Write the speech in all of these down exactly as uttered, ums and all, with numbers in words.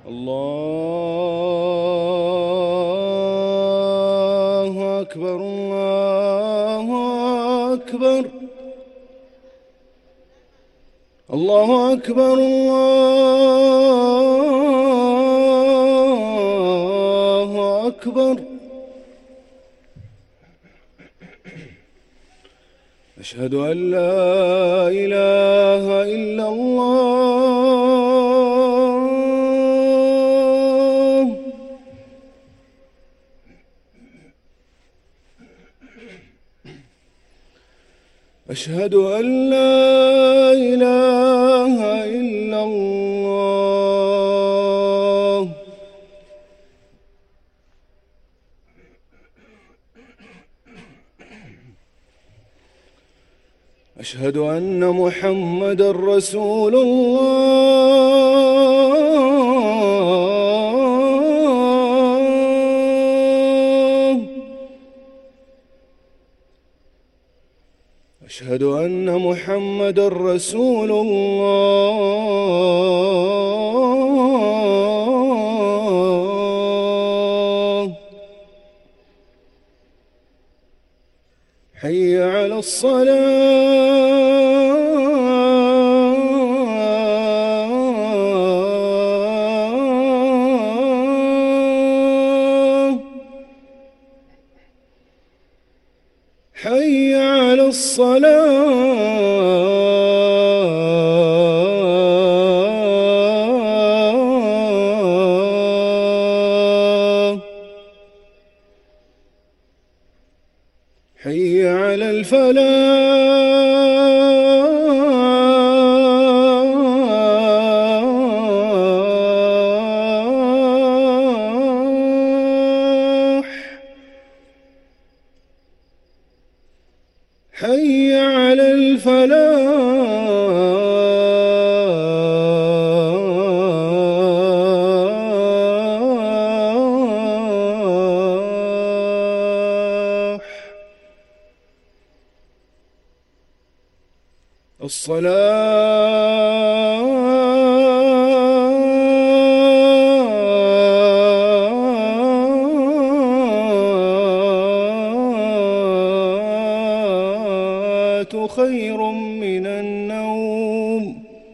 الله أكبر الله أكبر الله أكبر الله أكبر. أشهد أن لا إله إلا الله. أشهد أن لا إله إلا الله. أشهد أن محمدًا رسول الله. أشهد أن محمدًا رسول الله. حي على الصلاة. حي على الصلاة. حي على الفلاح. حي على الفلاح. الصلاة خير من النوم.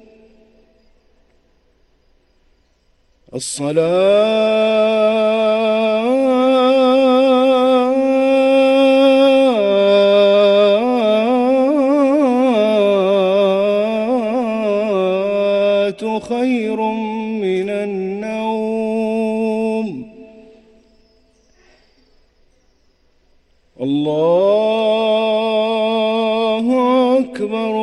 الصلاة خير من النوم. الله أكبر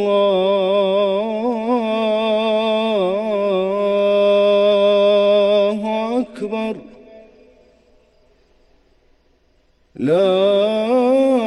الله أكبر. لا